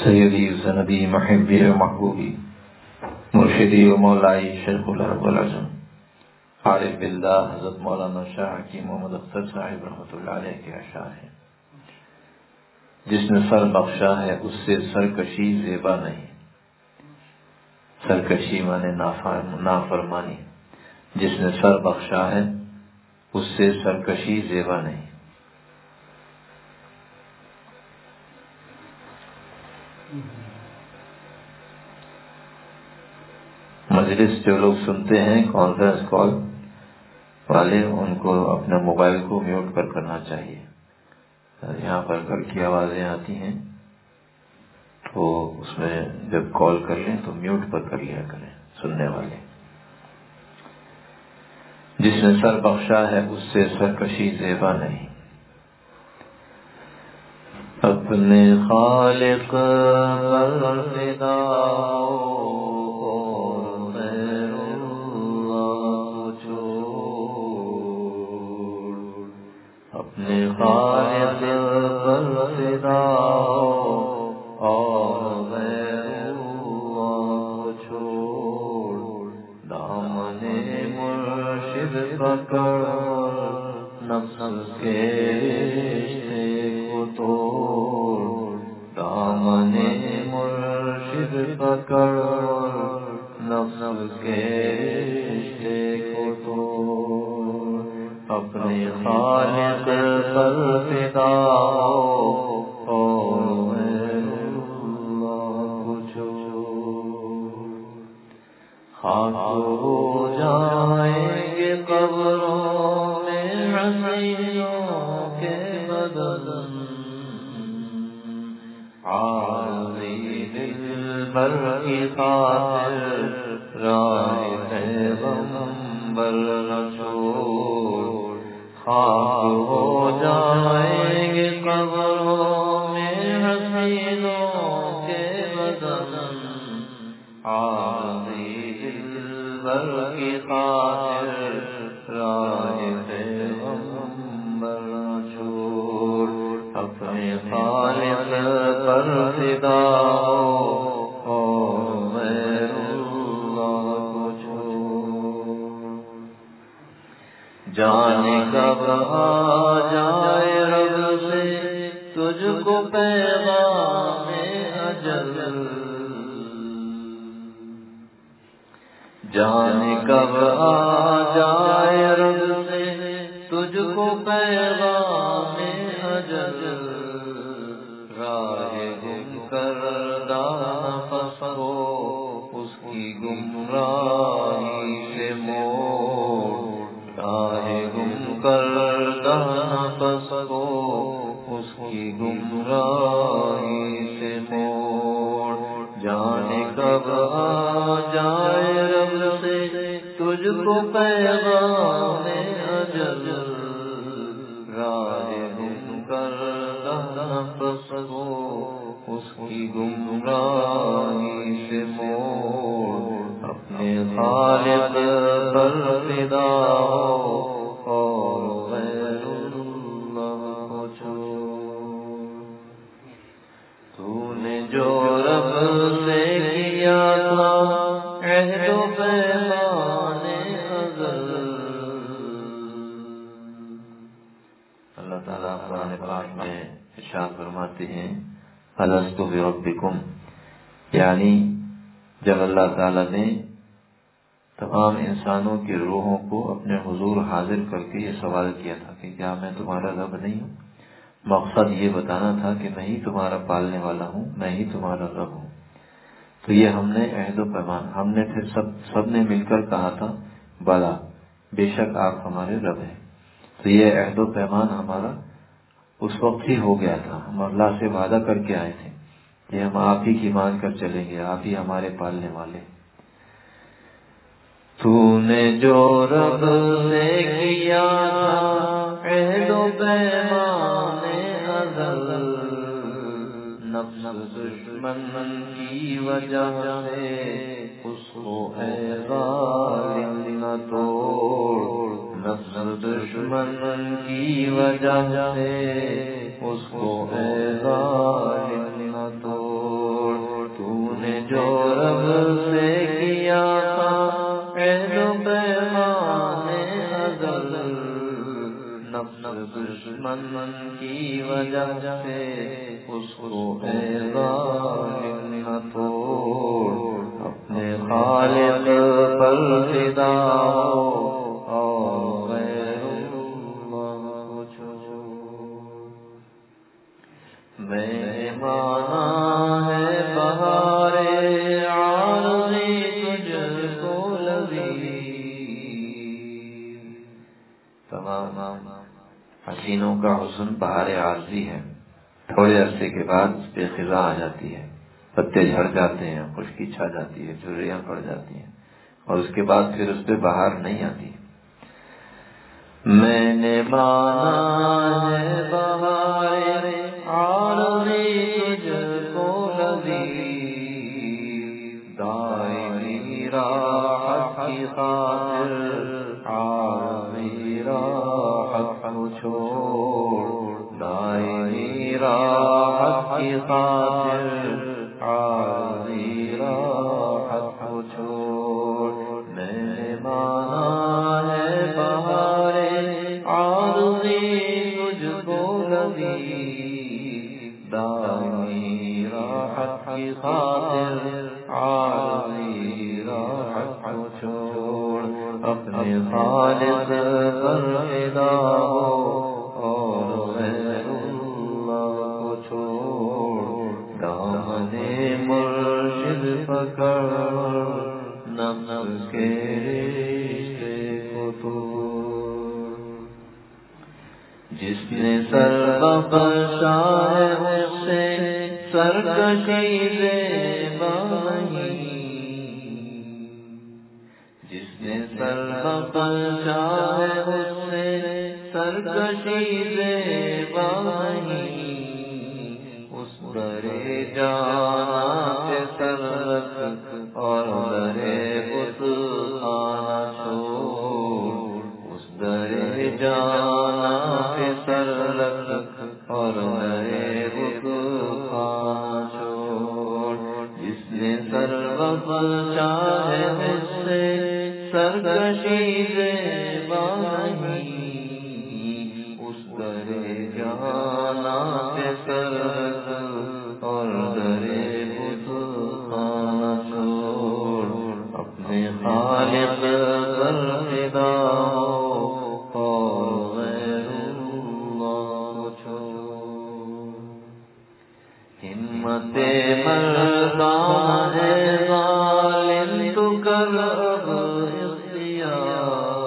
سیدی سندی محبی و محبوبی مرشدی و مولائی شیخ العرب والعجم عارف باللہ حضرت مولانا شاہ حکیم محمد اختر صاحب رحمۃ اللہ علیہ کے اشعار ہیں۔ جس نے سر بخشا ہے اس سے سرکشی زیبا نہیں۔ سرکشی مانے نافرمانی۔ جس نے سر بخشا ہے اس سے سرکشی زیبا نہیں۔ مجلس جو لوگ سنتے ہیں کانفرنس کال والے، ان کو اپنے موبائل کو میوٹ پر کرنا چاہیے۔ یہاں پر گھر کی آوازیں آتی ہیں تو اس میں جب کال کر لیں تو میوٹ پر کر لیا کریں سننے والے۔ جس نے سر بخشا ہے اس سے سرکشی زیبا نہیں۔ اپنے خالق پر فدا اپنے خالق پر فدا اور غیر اللہ چھوڑ، دامن مرشد پکڑ نفس کے رشتے کو توڑ، دامن مرشد پکڑ نفس کے رشتے کو توڑ، اپنے خالق پر فدا اور غیر اللہ چھوڑ۔ خاک ہو جائیں گے قبروں میں حسینوں کے بدن، عارضی دلبر کی خاطر راہ پیغمبر نہ چھوڑ۔ خاک ہو جائیں گے قبروں میں حسینوں کے بدن، عارضی دلبر کی خاطر راہ پیغمبر نہ چھوڑ، اپنے خالق پر فدا اور غیر اللہ کو چھوڑ۔ جانے کب آ جائے رب سے تجھ کو پیغام اجل، جانے کب آ جائے رب سے تجھ کو پیغام اجل، راہ گم کردہ نفس کو اس کی گمراہی سے موڑ، راہ گم کردہ نفس کو اس کی گمراہی سے موڑ، جانے کب آ جائے رب سے تجھ کو پیغام اجل، راہ گم کردہ نفس کو اس کی گمراہی سے موڑ، اپنے خالق پر فدا اور غیر اللہ کو چھوڑ۔ تو نے جو رب سے کیا تھا عہد و پیمان ازل، اللہ تعالیٰ قرآن پاک میں ارشاد فرماتے ہیں الست بربکم، یعنی جب اللہ تعالیٰ نے تمام انسانوں کی روحوں کو اپنے حضور حاضر کر کے یہ سوال کیا تھا کہ کیا میں تمہارا رب نہیں ہوں، مقصد یہ بتانا تھا کہ میں ہی تمہارا پالنے والا ہوں، میں ہی تمہارا رب ہوں۔ تو یہ ہم نے عہد و پیمان، ہم نے پھر سب نے مل کر کہا تھا بلا بے شک آپ ہمارے رب ہیں۔ تو یہ عہد و پیمان ہمارا اس وقت ہی ہو گیا تھا، ہم اللہ سے وعدہ کر کے آئے تھے کہ ہم آپ ہی کی مان کر چلیں گے، آپ ہی ہمارے پالنے والے۔ تو نے جو رب سے کیا تھا عہد و پیمان ازل، نفس دشمن کی وجہ سے اس کو اے ظالم نہ توڑ، نفس دشمن کی وجہ سے اس کو اے ظالم نہ توڑ، جو رب سے کیا تھا عہد و پیمان ازل، نفس دشمن کی وجہ سے اس کو اے ظالم نہ توڑ، اپنے خالق پر فدا ہو اور غیر اللہ کو چھوڑ۔ میں نے مانا ہے بہار عارضی تجھ کو لذیذ، تمام حسینوں کا حسن بہار عارضی ہے، تھوڑے عرصے کے بعد اس پہ خزاں آ جاتی ہے، پتے جھڑ جاتے ہیں، خشکی چھا جاتی ہے، جھریاں پڑ جاتی ہیں، اور اس کے بعد پھر اس پہ بہار نہیں آتی۔ میں نے مانا ہے بہار عارضی تجھ کو لذیذ، دائمی راحت کی خاطر عارضی راحت کو چھوڑ، دائمی راحت کی خاطر عارضی راحت کو چھوڑ۔ میں نے مانا ہے بہار عارضی تجھ کو لذیذ، دائمی راحت کی خاطر عارضی راحت کو چھوڑ، اپنے خالق پر فدا ہو اور غیر اللہ کو چھوڑ، دامن مرشد پکڑ نفس کے رشتے کو توڑ۔ جس نے سر بخشا ہے اس سے سرکشی زیبا نہیں، جس نے سر بخشا ہے اس سے سرکشی زیبا نہیں، اس درے جانا سے سر رکھ اور درے بت خانہ چھوڑ، اس درے جانا سے سر رکھ اور درے بت خانہ چھوڑ، جس نے سر بخشا ہے اس سے سرکشی زیبا نہیں، اس درے جانا سے سر رکھ اور درے بت خانہ چھوڑ، اپنے خالق پر فدا ہو اور غیر اللہ کو چھوڑ۔ ہمت مردان ہے ظالم تو کر اب اختیار،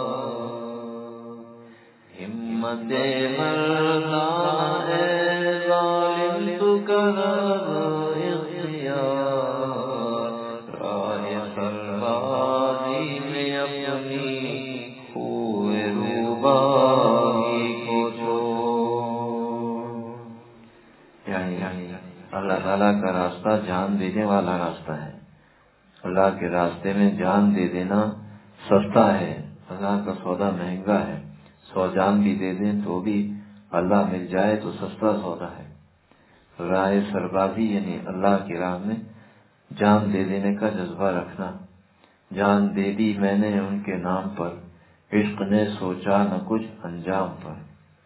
ہمت مردان ہے ظالم تو کر اب اختیار، راہ سربازی میں اپنی خوئے روباہی کو چھوڑ۔ یعنی اللہ تعالیٰ کا راستہ جان دینے والا راستہ ہے، اللہ کے راستے میں جان دے دینا سستا ہے، اللہ کا سودا مہنگا ہے، 100 جان بھی دے دیں تو بھی اللہ مل جائے تو سستا سودا ہے۔ راہ سربازی یعنی اللہ کی راہ میں جان دے دینے کا جذبہ رکھنا، جان دے دی میں نے ان کے نام پر، عشق نے سوچا نہ کچھ انجام پر۔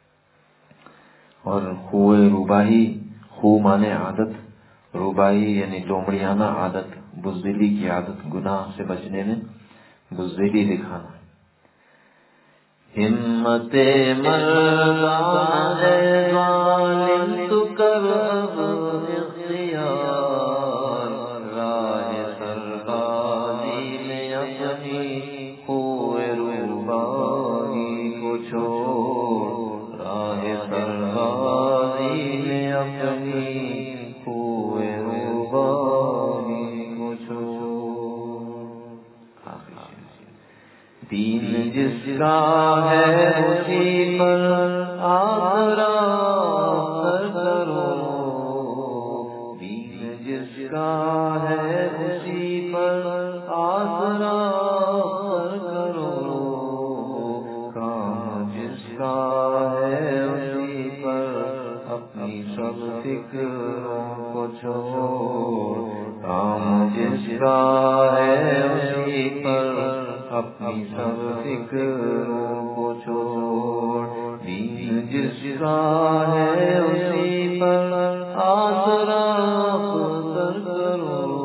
اور خوئے روباہی، خو مانے عادت، روباہی یعنی لومڑیانہ عادت، بزدلی کی عادت، گناہ سے بچنے میں بزدلی دکھانا۔ ہمت مردان ہے ظالم تو کر اب اختیار، راہ سربازی میں اپنی خوئے روباہی کو چھوڑ، راہ سربازی میں اپنی خوئے روباہی کو چھوڑ۔ دین جس کا ہے اسی پر آسرا سر کرو، دین جس کا ہے اسی پر آسرا سر کرو، کام جس کا ہے اسی پر اپنی سب فکروں کو چھوڑ، کام جس کا ہے اسی پر اپنی سب فکروں کو چھوڑ، دین جس کا ہے اسی پر آسرا اختر کرو،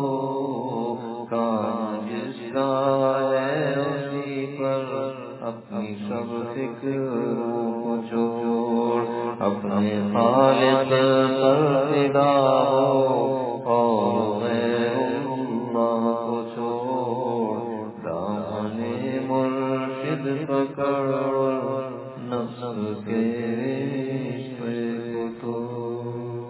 کام جس کا ہے اسی پر اپنی سب فکروں کو چھوڑ، اپنے خالق پر فدا ہو اور غیر اللہ کو چھوڑ، دامن مرشد پکڑ نفس کے رشتے کو توڑ۔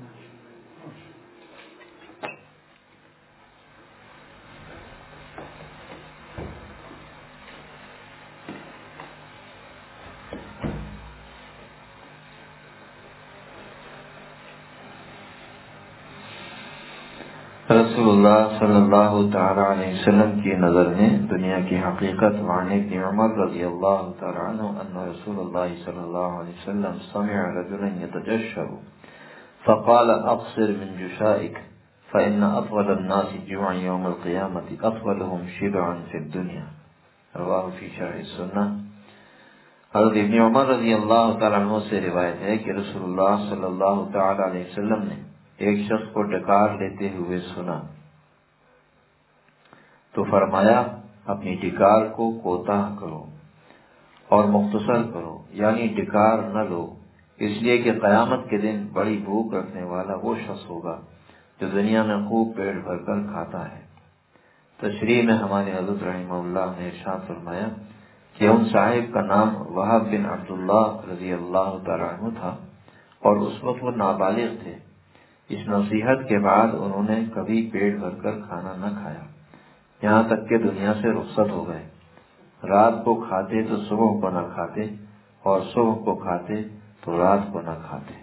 رسول اللہ صلی اللہ تعالی علیہ وسلم کی نظر میں دنیا کی حقیقت وعن ابن عمر رضی اللہ تعالی عنہ ان رسول اللہ صلی اللہ علیہ وسلم سمع رجلا يتجشر فقال اقصر من جشائك فإن أطول الناس جوعا يوم القيامة أطولهم شبعا في الدنيا، رواه في شرح السنة۔ حضرت ابن عمر رضی اللہ تعالی عنہ سے روایت ہے کہ رسول اللہ صلی اللہ تعالی علیہ وسلم نے ایک شخص کو ڈکار لیتے ہوئے سنا تو فرمایا اپنی ڈکار کو کوتاہ کرو اور مختصر کرو، یعنی ڈکار نہ لو، اس لیے کہ قیامت کے دن بڑی بھوک رکھنے والا وہ شخص ہوگا جو دنیا میں خوب پیٹ بھر کر کھاتا ہے۔ تشریح میں ہمارے حضرت رحمہ اللہ نے ارشاد فرمایا کہ ان صاحب کا نام وہب بن عبداللہ رضی اللہ تعالیٰ عنہ تھا اور اس وقت وہ نابالغ تھے۔ اس نصیحت کے بعد انہوں نے کبھی پیٹ بھر کر کھانا نہ کھایا، یہاں تک کہ دنیا سے رخصت ہو گئے۔ رات کو کھاتے تو صبح کو نہ کھاتے اور صبح کو کھاتے تو رات کو نہ کھاتے۔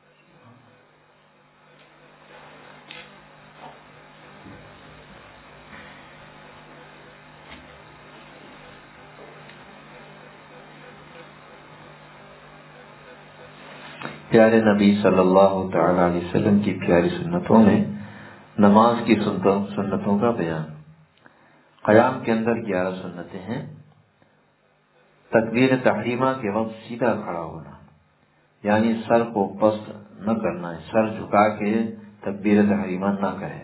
پیارے نبی صلی اللہ تعالی علیہ وسلم کی پیاری سنتوں میں نماز کی سنتوں کا بیان۔ قیام کے اندر 11 سنتیں ہیں۔ تکبیر تحریمہ کے وقت سیدھا کھڑا ہونا، یعنی سر کو پست نہ کرنا ہے، سر جھکا کے تکبیر تحریمہ نہ کرے۔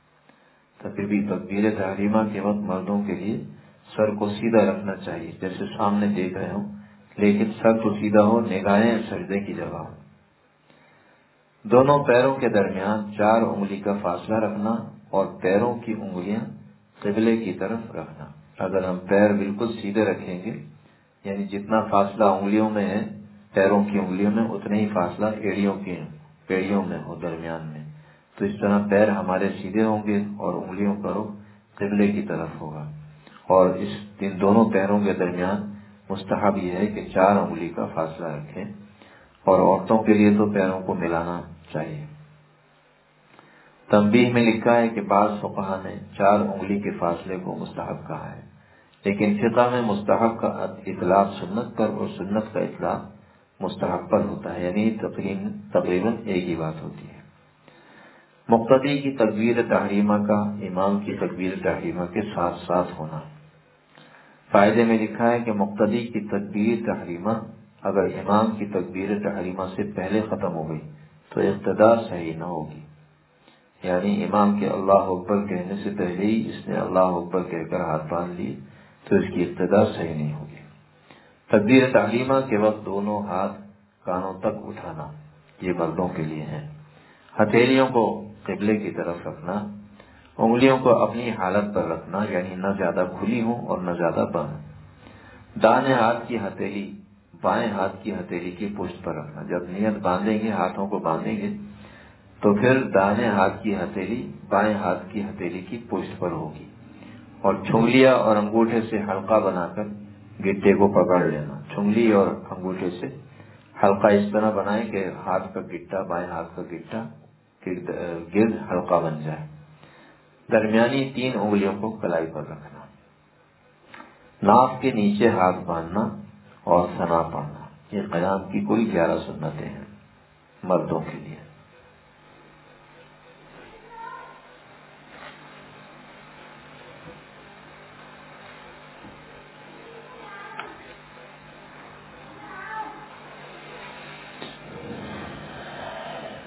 تکبیر تحریمہ کے وقت مردوں کے لیے سر کو سیدھا رکھنا چاہیے، جیسے سامنے دیکھ رہے ہوں، لیکن سر تو سیدھا ہو، نگاہیں سجدے کی جگہ ہو۔ دونوں پیروں کے درمیان 4 انگلی کا فاصلہ رکھنا اور پیروں کی انگلیاں قبلے کی طرف رکھنا۔ اگر ہم پیر بالکل سیدھے رکھیں گے، یعنی جتنا فاصلہ انگلیوں میں ہے پیروں کی انگلیوں میں، اتنا ہی فاصلہ پیڑیوں میں ہو درمیان میں، تو اس طرح پیر ہمارے سیدھے ہوں گے اور انگلیوں کا رخ قبلے کی طرف ہوگا۔ اور ان دونوں پیروں کے درمیان مستحب یہ ہے کہ 4 انگلی کا فاصلہ رکھیں، اور عورتوں کے لیے تو پیروں کو ملانا چاہیے۔ تنبیہ میں لکھا ہے کہ بعض فقہا نے 4 انگلی کے فاصلے کو مستحب کہا ہے، لیکن فقہ میں مستحب کا اطلاق سنت پر اور سنت کا اطلاق مستحب پر ہوتا ہے، یعنی تقریباً ایک ہی بات ہوتی ہے۔ مقتدی کی تکبیر تحریمہ کا امام کی تکبیر تحریمہ کے ساتھ ساتھ ہونا۔ فائدے میں لکھا ہے کہ مقتدی کی تکبیر تحریمہ اگر امام کی تکبیر تحریمہ سے پہلے ختم ہو گئی تو اقتدا صحیح نہ ہوگی، یعنی امام کے اللہ اکبر کہنے سے پہلے ہی اس نے اللہ اکبر کہہ کر ہاتھ باندھ لیے تو اس کی ابتدا صحیح نہیں ہوگی۔ تکبیر تحریمہ کے وقت دونوں ہاتھ کانوں تک اٹھانا، یہ مردوں کے لیے ہے۔ ہتھیلیوں کو قبلے کی طرف رکھنا، انگلیوں کو اپنی حالت پر رکھنا، یعنی نہ زیادہ کھلی ہوں اور نہ زیادہ بند۔ دائیں ہاتھ کی ہتھیلی بائیں ہاتھ کی ہتھیلی کی پشت پر رکھنا۔ جب نیت باندھیں گے، ہاتھوں کو باندھیں گے، تو پھر دائیں ہاتھ کی ہتھیلی بائیں ہاتھ کی ہتھیلی کی پشت پر ہوگی، اور چھنگلیاں اور انگوٹھے سے حلقہ بنا کر گٹے کو پکڑ لینا۔ چھنگلی اور انگوٹھے سے حلقہ اس طرح بنائیں کہ ہاتھ کا گٹا بائیں ہاتھ کا گٹا گرد حلقہ بن جائے۔ درمیانی 3 انگلیوں کو کلائی پر رکھنا۔ ناف کے نیچے ہاتھ باندھنا اور ثنا پڑھنا، یہ قیام کی کل 11 سنتیں ہیں مردوں کے لیے۔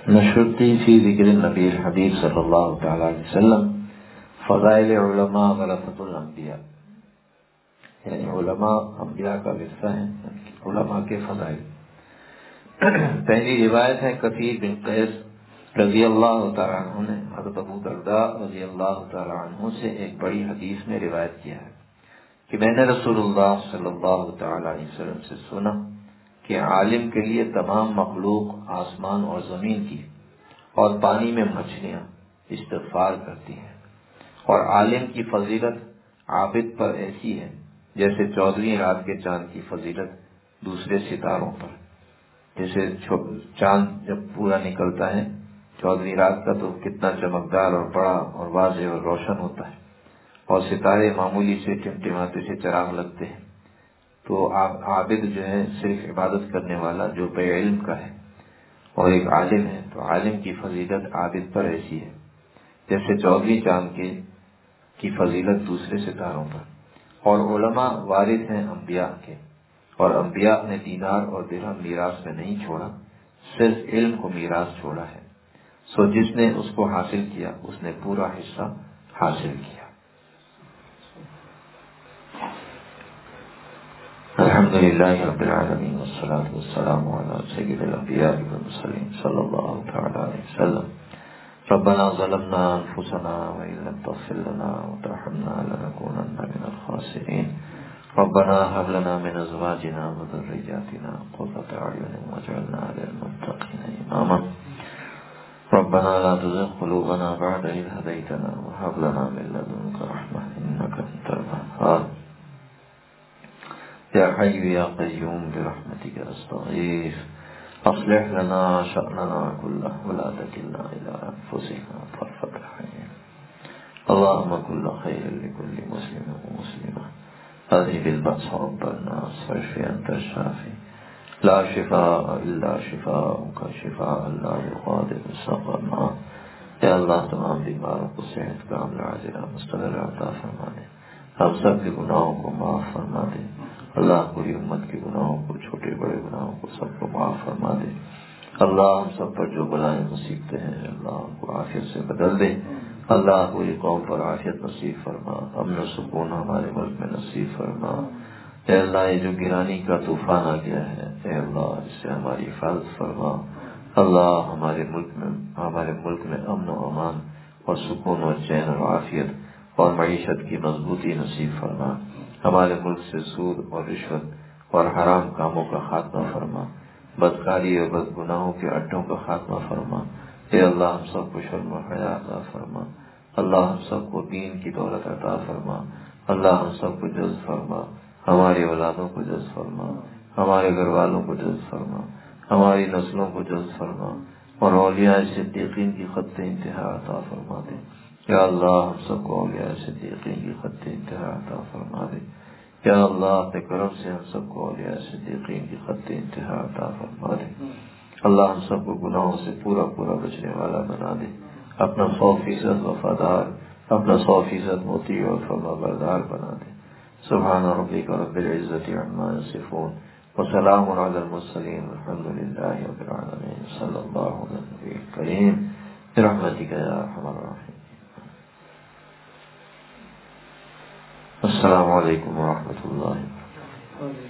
نشرتی فی ذکر النبی الحبیب صلی اللہ تعالی علیہ وسلم فضائل علماء غلطۃ الانبیاء، یعنی علماء انبیاء کا حصہ ہیں، علماء کے فضائل۔ پہلی روایت ہے کثیر بن قیس رضی اللہ تعالیٰ عنہ نے حضرت ابو درداء رضی اللہ تعالیٰ عنہ سے ایک بڑی حدیث میں روایت کیا ہے کہ میں نے رسول اللہ صلی اللہ تعالیٰ علیہ وسلم سے سنا کہ عالم کے لیے تمام مخلوق آسمان اور زمین کی اور پانی میں مچھلیاں استغفار کرتی ہیں، اور عالم کی فضیلت عابد پر ایسی ہے جیسے 14ویں رات کے چاند کی فضیلت دوسرے ستاروں پر۔ جیسے چاند جب پورا نکلتا ہے 14ویں رات کا تو کتنا چمکدار اور بڑا اور واضح اور روشن ہوتا ہے، اور ستارے معمولی سے ٹمٹماتے سے چراغ لگتے ہیں، تو عابد جو ہے صرف عبادت کرنے والا جو بے علم کا ہے اور ایک عالم ہے، تو عالم کی فضیلت عابد پر ایسی ہے جیسے 14ویں چاند کی فضیلت دوسرے ستاروں پر۔ اور علماء وارث ہیں انبیاء کے، اور انبیاء نے دینار اور درہم میراث میں نہیں چھوڑا، صرف علم کو میراث چھوڑا ہے، سو جس نے اس کو حاصل کیا اس نے پورا حصہ حاصل کیا۔ الحمدللہ رب العالمین والصلاة والسلام علی سید الانبیاء والمرسلین صلی اللہ تعالی علیہ وسلم۔ ربنا ظلمنا انفسنا وان لم تغفر لنا وترحمنا لنكونن من الخاسرین۔ ربنا هب لنا من ازواجنا وذرياتنا قرة اعین واجعلنا للمتقین اماما۔ ربنا لا تزغ قلوبنا بعد إذ هديتنا وهب لنا من لدنك رحمة إنك أنت الوهاب۔ يا حي يا قيوم برحمتك أستغيث أصلح لنا شأننا كله ولا تكلنا إلى أنفسنا طرفة عين۔ اللهم كل خير لكل مسلم ومسلمة أذهب البأس رب الناس واشف أنت الشافي لا شفاء إلا شفاءك شفاء لا يغادر سقما۔ یا اللہ تمام بیماروں کو صحت کا عمل عاجلہ مستمر عطا فرما دے، ہم سب کے گناہوں کو معاف فرما دے، اللہ پوری امت کے گناہوں کو، چھوٹے بڑے گناہوں کو سب کو معاف فرما دے۔ اللہ ہم سب پر جو بلائیں مصیبتیں ہیں اللہ ہم کو عافیت سے بدل دے، اللہ پوری قوم پر عافیت نصیب فرما، امن و سکون ہمارے ملک میں نصیب فرما۔ اے اللہ یہ جو گرانی کا طوفان آ گیا ہے، اے اللہ اس سے ہماری حفاظت فرما۔ اللہ ہمارے ملک میں امن و امان اور سکون و چین اور عافیت اور معیشت کی مضبوطی نصیب فرما۔ ہمارے ملک سے سود اور رشوت اور حرام کاموں کا خاتمہ فرما، بدکاری اور بدگناہوں کے اڈوں کا خاتمہ فرما۔ اے اللہ ہم سب کو شرم و حیا عطا فرما، اللہ ہم سب کو دین کی دولت عطا فرما، اللہ ہم سب کو جذب فرما، ہماری اولادوں کو جذب فرما، ہمارے گھر والوں کو جذب فرما، ہماری نسلوں کو جذب فرما، اور اولیاء صدیقین کی خط انتہا عطا فرما دے۔ یا اللہ ہم سب کو اولیاء صدیقین کی خط انتہا عطا فرما دے۔ یا اللہ اپنے کرم سے ہم سب کو اولیاء صدیقین کی خط انتہا عطا فرما دے۔ اللہ ہم سب کو گناہوں سے پورا بچنے والا بنا دے، اپنا 100% وفادار، اپنا 100% مطیع اور فرما بردار بنا دے۔ سبحان ربک رب العزت عما یصفون وسلام علی المرسلین والحمد للہ رب العالمین۔ صلی اللہ علی النبی الکریم برحمتک یا ارحم الراحمین۔ السلام علیکم ورحمۃ اللہ۔